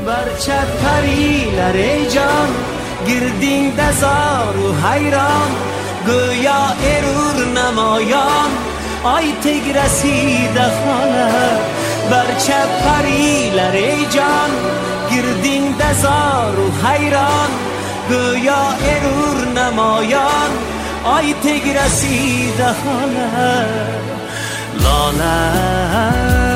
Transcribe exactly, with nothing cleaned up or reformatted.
برچه پریلر ای جان گردین دزار و حیران گویا ارور نمایان آی تگ رسیده خانه برچه پریلر ای جان گردین دزار و حیران گویا ارور نمایان آی تگ رسیده خانه لاله